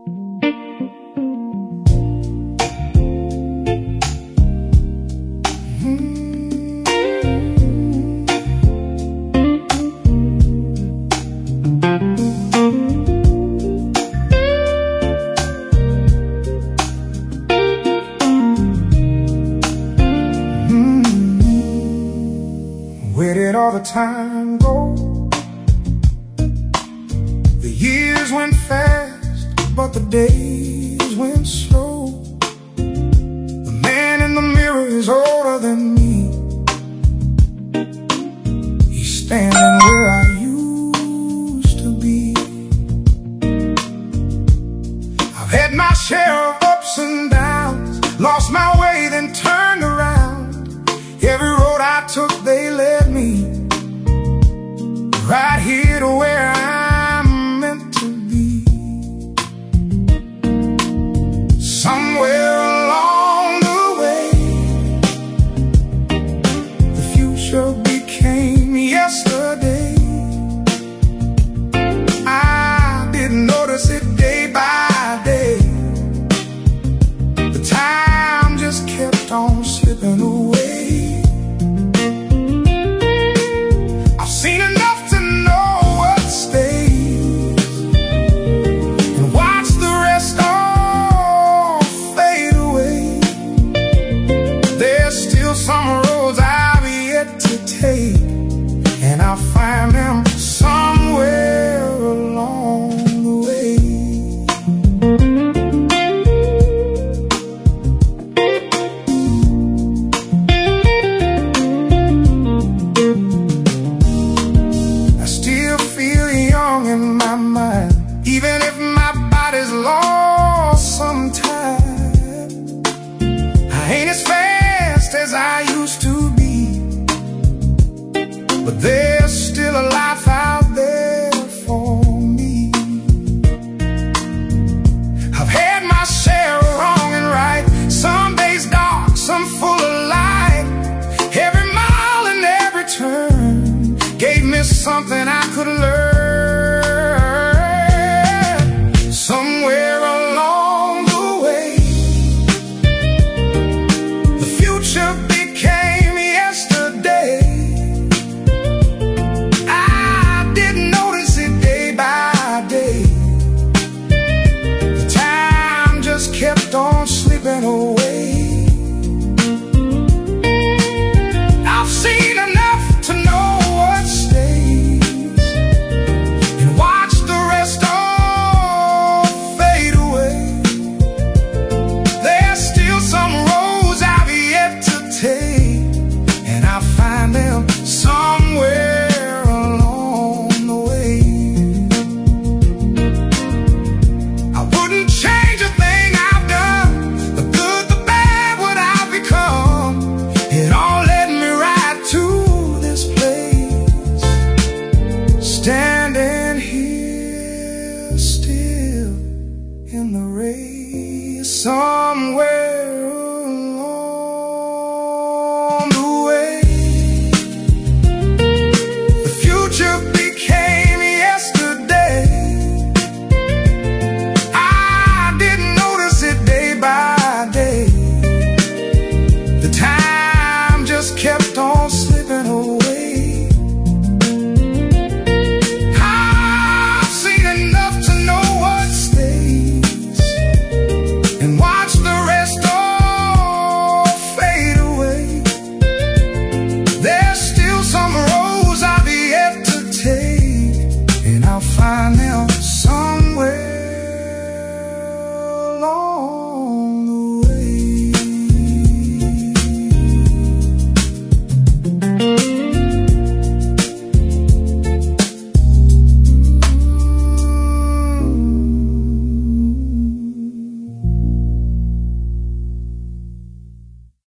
Where did all the time go? The years went fast, but the days went slow. The man in the mirror is older than me. He's standing where I used to be. I've had my share of ups and downs, lost my way, then turned around. Every road I took, they led me right here to where I'm meant to be. Somewhere along the way, the future became yesterday. I didn't notice it day by day. The time just kept on slipping away. Seen enough to know what stays, and watch the rest all fade away. There's still some roads I've yet to take, and I'll find them somewhere along the way. In my mind, even if my body's lost some time, I ain't as fast as I used to be, but there's still a life out there for me. I've had my share of wrong and right, some days dark, some full of light. Every mile and every turn gave me something I could learn. Somewhere along the way, the future became yesterday. I didn't notice it day by day. The time just kept on slipping away. I've seen enough to know what stays, and watch the rest all fade away. There's still some roads I've yet to take, and I'll find them somewhere along the way. I wouldn't change a thing I've done, the good, the bad, what I've become. It all led me right to this place, standing here still in the race. Somewhere